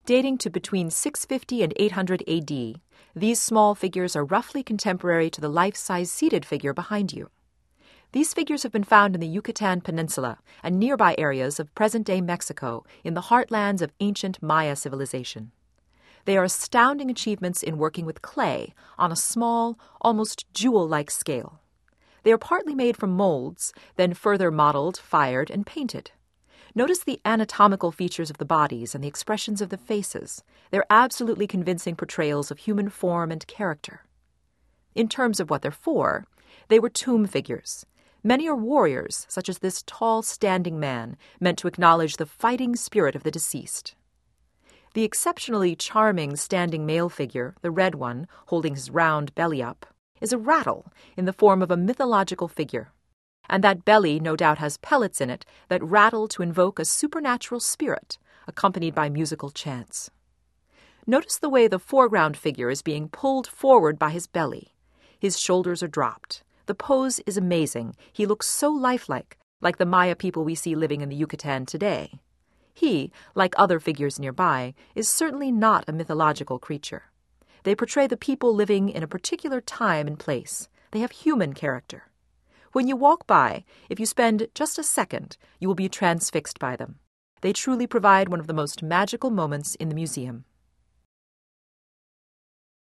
Dating to between 650 and 800 AD, these small figures are roughly contemporary to the life-size seated figure behind you. These figures have been found in the Yucatan Peninsula and nearby areas of present-day Mexico in the heartlands of ancient Maya civilization. They are astounding achievements in working with clay on a small, almost jewel-like scale. They are partly made from molds, then further modeled, fired, and painted. Notice the anatomical features of the bodies and the expressions of the faces. They're absolutely convincing portrayals of human form and character. In terms of what they're for, they were tomb figures. Many are warriors, such as this tall, standing man, meant to acknowledge the fighting spirit of the deceased. The exceptionally charming standing male figure, the red one, holding his round belly up, is a rattle in the form of a mythological figure. And that belly no doubt has pellets in it that rattle to invoke a supernatural spirit, accompanied by musical chants. Notice the way the foreground figure is being pulled forward by his belly. His shoulders are dropped. The pose is amazing. He looks so lifelike, like the Maya people we see living in the Yucatan today. He, like other figures nearby, is certainly not a mythological creature. They portray the people living in a particular time and place. They have human character. When you walk by, if you spend just a second, you will be transfixed by them. They truly provide one of the most magical moments in the museum.